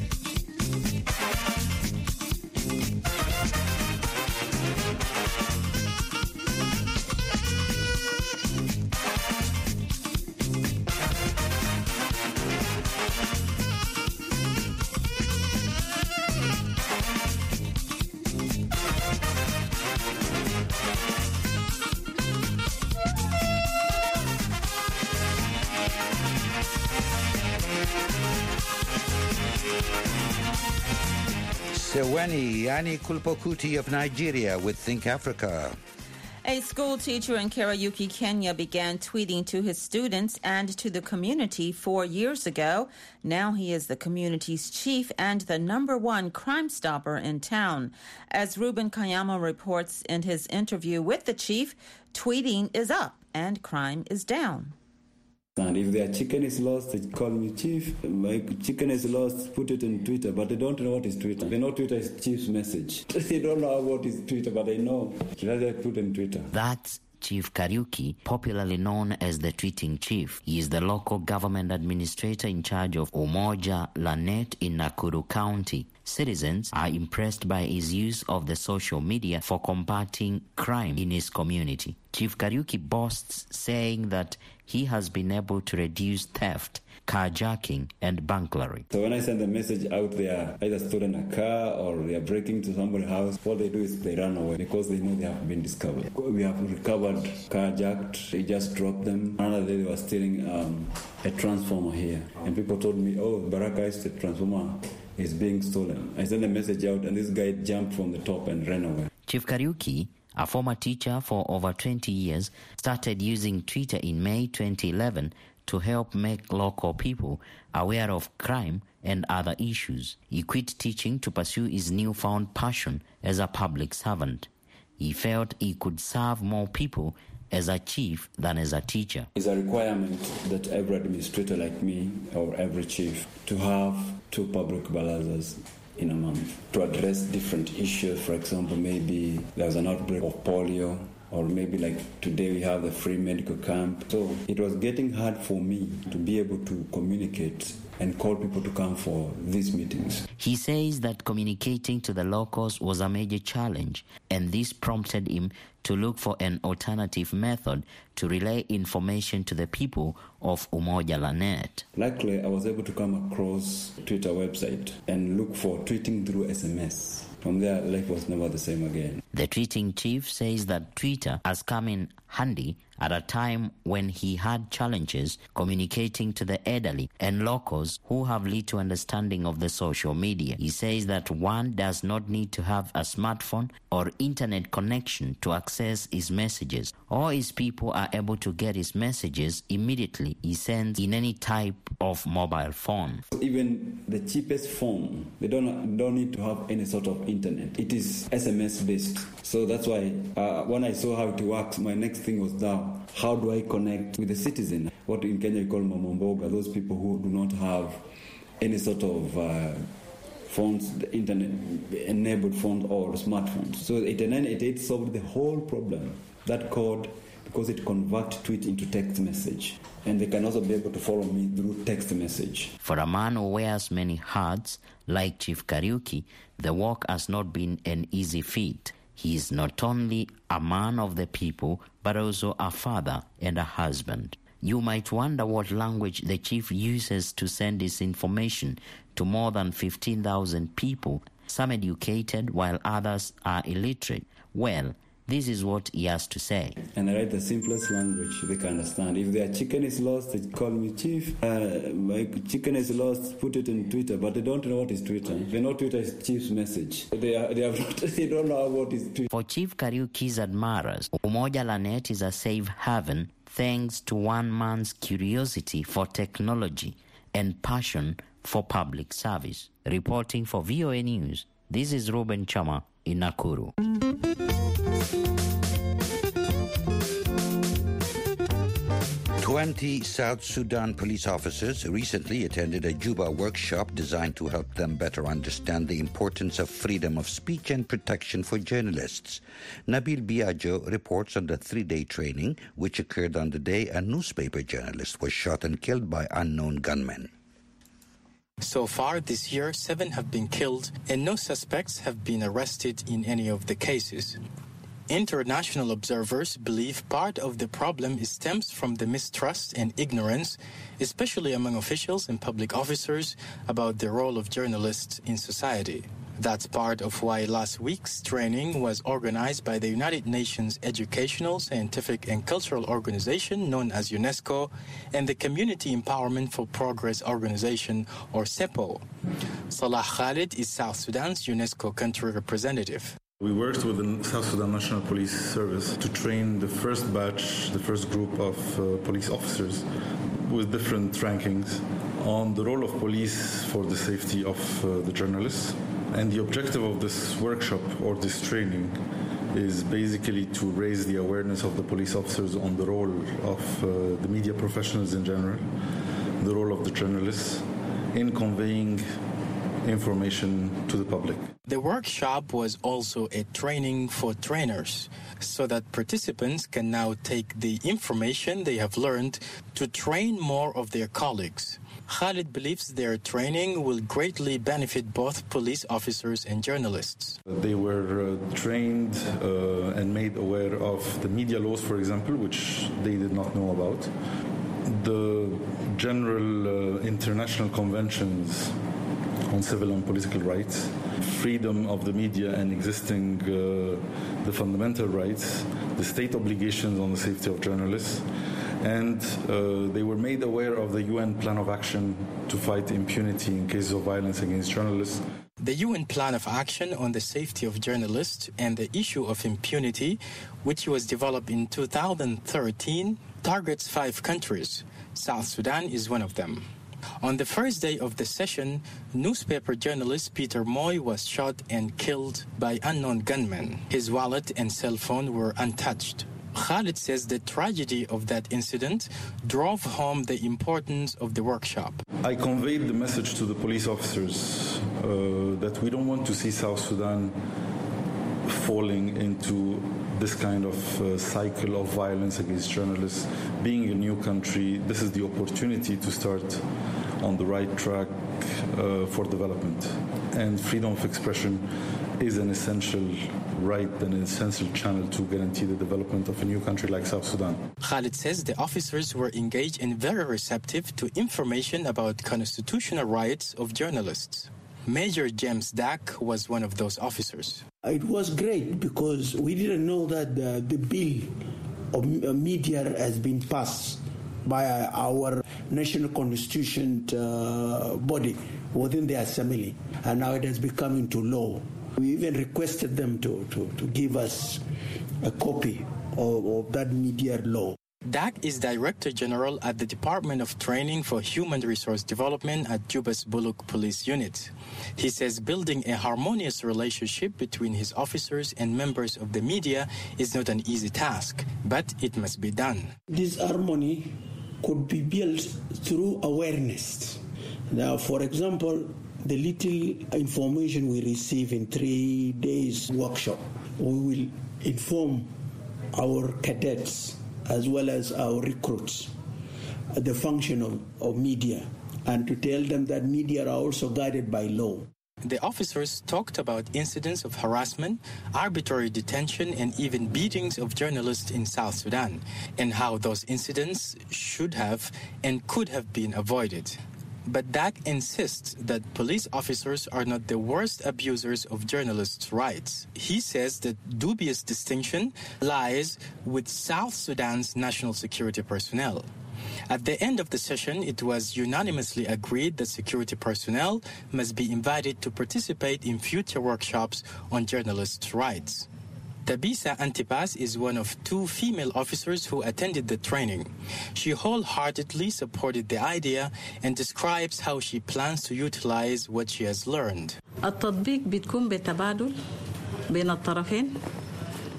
Seweni Annie Kulpokuti of Nigeria with Think Africa. A school teacher in Kariuki, Kenya began tweeting to his students and to the community 4 years ago. Now he is the community's chief and the #1 crime stopper in town. As Ruben Kayama reports in his interview with the chief, tweeting is up and crime is down. And if their chicken is lost, they call me chief. My chicken is lost, put it in Twitter, but they don't know what is Twitter. They know Twitter is chief's message. They don't know what is Twitter, but they know. They put in Twitter. That's Chief Kariuki, popularly known as the Tweeting Chief. He is the local government administrator in charge of Umoja Lanet in Nakuru County. Citizens are impressed by his use of the social media for combating crime in his community. Chief Kariuki boasts, saying that he has been able to reduce theft, carjacking, and burglary. So when I send a message out, they are either stolen a car or they are breaking to somebody's house. What they do is they run away because they know they have been discovered. We have recovered carjacked. They just dropped them. Another day they were stealing a transformer here. And people told me, oh, Baraka is the transformer is being stolen. I sent a message out and this guy jumped from the top and ran away. Chief Kariuki, a former teacher for over 20 years, started using Twitter in May 2011 to help make local people aware of crime and other issues. He quit teaching to pursue his newfound passion as a public servant. He felt he could serve more people as a chief than as a teacher. It's a requirement that every administrator like me or every chief to have 2 public barazas in a month to address different issues. For example, maybe there's an outbreak of polio, or maybe like today we have the free medical camp. So it was getting hard for me to be able to communicate and call people to come for these meetings. He says that communicating to the locals was a major challenge, and this prompted him to look for an alternative method to relay information to the people of Umoja Lanet. Luckily, I was able to come across Twitter website and look for tweeting through SMS. From there, life was never the same again. The tweeting chief says that Twitter has come in handy at a time when he had challenges communicating to the elderly and locals who have little understanding of the social media. He says that one does not need to have a smartphone or internet connection to access his messages. All his people are able to get his messages immediately he sends in any type of mobile phone. Even the cheapest phone, they don't need to have any sort of internet. It is SMS based. So that's why when I saw how it works, my next thing was now, how do I connect with the citizen? What in Kenya we call mamamboga, those people who do not have any sort of phones, internet-enabled phones or smartphones. So 8988 solved the whole problem. That code, because it converts tweet into text message. And they can also be able to follow me through text message. For a man who wears many hats, like Chief Kariuki, the work has not been an easy feat. He is not only a man of the people, but also a father and a husband. You might wonder what language the chief uses to send his information to more than 15,000 people, some educated while others are illiterate. Well, this is what he has to say. And I write the simplest language they can understand. If their chicken is lost, they call me chief. My chicken is lost, put it in Twitter, but they don't know what is Twitter. They know Twitter is chief's message. They don't know what is Twitter. For Chief Kariuki's admirers, Umoja Lanet is a safe haven thanks to one man's curiosity for technology and passion for public service. Reporting for VOA News, this is Ruben Chama in Nakuru. 20 South Sudan police officers recently attended a Juba workshop designed to help them better understand the importance of freedom of speech and protection for journalists. Nabil Biagio reports on the 3-day training, which occurred on the day a newspaper journalist was shot and killed by unknown gunmen. So far this year, 7 have been killed and no suspects have been arrested in any of the cases. International observers believe part of the problem stems from the mistrust and ignorance, especially among officials and public officers, about the role of journalists in society. That's part of why last week's training was organized by the United Nations Educational, Scientific and Cultural Organization, known as UNESCO, and the Community Empowerment for Progress Organization, or CEPO. Salah Khalid is South Sudan's UNESCO country representative. We worked with the South Sudan National Police Service to train the first batch, the first group of police officers with different rankings on the role of police for the safety of the journalists. And the objective of this workshop or this training is basically to raise the awareness of the police officers on the role of the media professionals in general, the role of the journalists in conveying information to the public. The workshop was also a training for trainers, so that participants can now take the information they have learned to train more of their colleagues. Khalid believes their training will greatly benefit both police officers and journalists. They were trained and made aware of the media laws, for example, which they did not know about. The general international conventions on civil and political rights, freedom of the media and existing the fundamental rights, the state obligations on the safety of journalists, and they were made aware of the UN Plan of Action to fight impunity in cases of violence against journalists. The UN Plan of Action on the Safety of Journalists and the Issue of Impunity, which was developed in 2013, targets 5 countries. South Sudan is one of them. On the first day of the session, newspaper journalist Peter Moy was shot and killed by unknown gunmen. His wallet and cell phone were untouched. Khalid says the tragedy of that incident drove home the importance of the workshop. I conveyed the message to the police officers that we don't want to see South Sudan falling into this kind of cycle of violence against journalists. Being a new country, this is the opportunity to start on the right track for development. And freedom of expression is an essential right and an essential channel to guarantee the development of a new country like South Sudan. Khalid says the officers were engaged and very receptive to information about constitutional rights of journalists. Major James Dack was one of those officers. It was great because we didn't know that the bill of media has been passed by our national constitution body within the assembly, and now it has become into law. We even requested them to give us a copy of that media law. Dack is Director General at the Department of Training for Human Resource Development at Juba's Buluk Police Unit. He says building a harmonious relationship between his officers and members of the media is not an easy task, but it must be done. This harmony could be built through awareness. Now, for example, the little information we receive in 3 days workshop, we will inform our cadets as well as our recruits the function of media, and to tell them that media are also guided by law. The officers talked about incidents of harassment, arbitrary detention, and even beatings of journalists in South Sudan, and how those incidents should have and could have been avoided. But Dack insists that police officers are not the worst abusers of journalists' rights. He says that dubious distinction lies with South Sudan's national security personnel. At the end of the session, it was unanimously agreed that security personnel must be invited to participate in future workshops on journalists' rights. Tabisa Antipas is one of 2 female officers who attended the training. She wholeheartedly supported the idea and describes how she plans to utilize what she has learned. التطبيق بتكون بتبادل بين الطرفين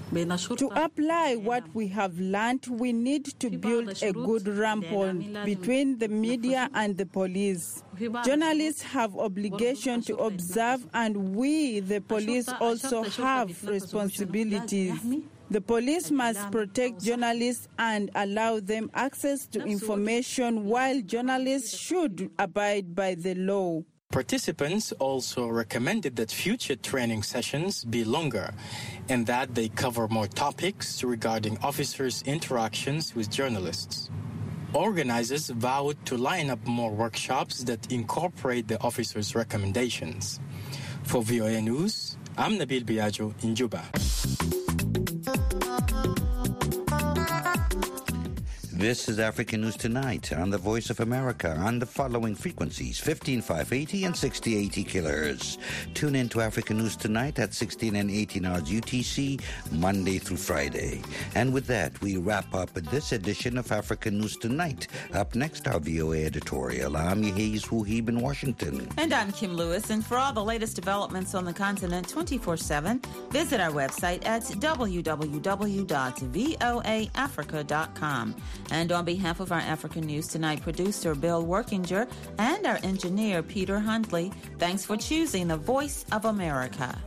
To apply what we have learned, we need to build a good rapport between the media and the police. Journalists have obligation to observe, and we, the police, also have responsibilities. The police must protect journalists and allow them access to information, while journalists should abide by the law. Participants also recommended that future training sessions be longer and that they cover more topics regarding officers' interactions with journalists. Organizers vowed to line up more workshops that incorporate the officers' recommendations. For VOA News, I'm Nabil Biagio in Juba. This is African News Tonight on the Voice of America on the following frequencies, 15580 and 6080 kHz. Tune in to African News Tonight at 16 and 18 hours UTC, Monday through Friday. And with that, we wrap up this edition of African News Tonight. Up next, our VOA editorial. I'm Yehiz Wuhib in Washington. And I'm Kim Lewis. And for all the latest developments on the continent 24/7, visit our website at www.voaafrica.com. And on behalf of our African News Tonight producer, Bill Workinger, and our engineer, Peter Huntley, thanks for choosing the Voice of America.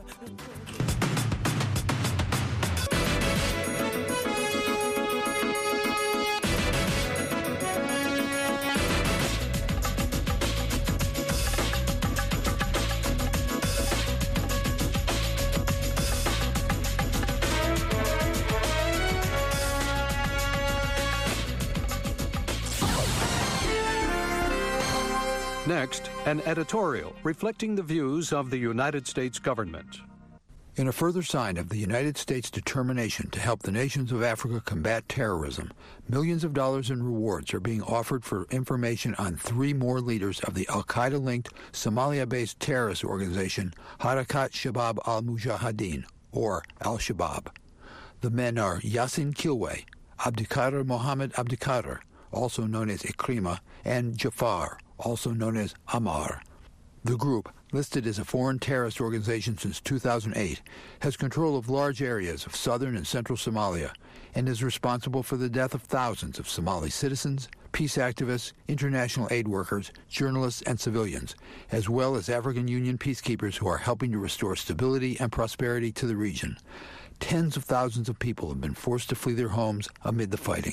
Next, an editorial reflecting the views of the United States government. In a further sign of the United States' determination to help the nations of Africa combat terrorism, millions of dollars in rewards are being offered for information on 3 more leaders of the al-Qaeda-linked Somalia-based terrorist organization Harakat Shabab al-Mujahideen, or Al-Shabaab. The men are Yasin Kilwe, Abdikader Mohammed Abdikader, also known as Ikrima, and Jafar, also known as Ammar. The group, listed as a foreign terrorist organization since 2008, has control of large areas of southern and central Somalia and is responsible for the death of thousands of Somali citizens, peace activists, international aid workers, journalists, and civilians, as well as African Union peacekeepers who are helping to restore stability and prosperity to the region. Tens of thousands of people have been forced to flee their homes amid the fighting.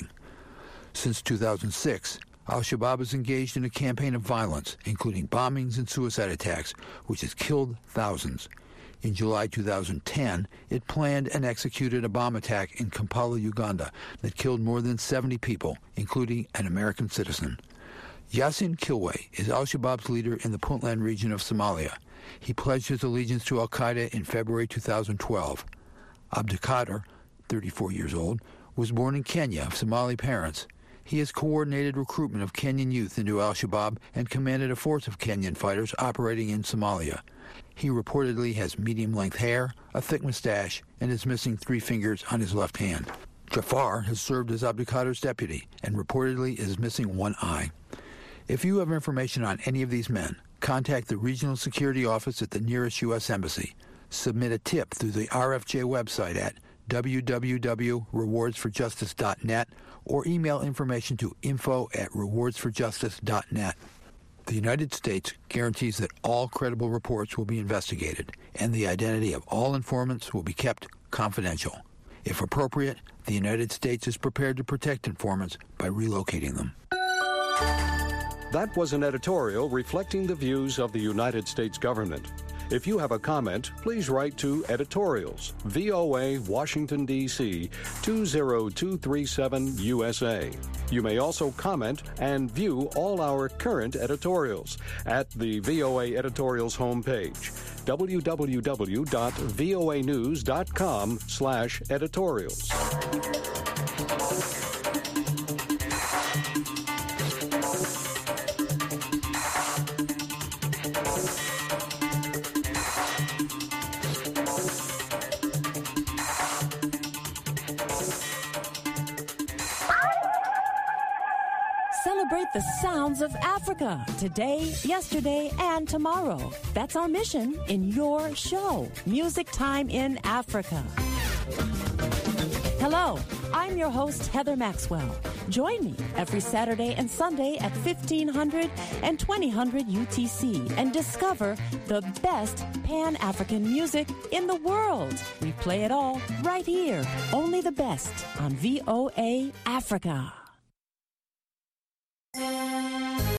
Since 2006, Al-Shabaab is engaged in a campaign of violence, including bombings and suicide attacks, which has killed thousands. In July 2010, it planned and executed a bomb attack in Kampala, Uganda, that killed more than 70 people, including an American citizen. Yasin Kilwe is Al-Shabaab's leader in the Puntland region of Somalia. He pledged his allegiance to Al-Qaeda in February 2012. Abdikader, 34 years old, was born in Kenya of Somali parents. He has coordinated recruitment of Kenyan youth into Al-Shabaab and commanded a force of Kenyan fighters operating in Somalia. He reportedly has medium-length hair, a thick mustache, and is missing 3 fingers on his left hand. Jafar has served as Abdikader's deputy and reportedly is missing 1 eye. If you have information on any of these men, contact the Regional Security Office at the nearest U.S. Embassy. Submit a tip through the RFJ website at www.rewardsforjustice.net or email information to info@rewardsforjustice.net. The United States guarantees that all credible reports will be investigated and the identity of all informants will be kept confidential. If appropriate, the United States is prepared to protect informants by relocating them. That was an editorial reflecting the views of the United States government. If you have a comment, please write to editorials, VOA, Washington, D.C., 20237 USA. You may also comment and view all our current editorials at the VOA editorials homepage, www.voanews.com/editorials. Celebrate the sounds of Africa today, yesterday, and tomorrow. That's our mission in your show, Music Time in Africa. Hello, I'm your host, Heather Maxwell. Join me every Saturday and Sunday at 1500 and 2000 UTC and discover the best Pan-African music in the world. We play it all right here. Only the best on VOA Africa.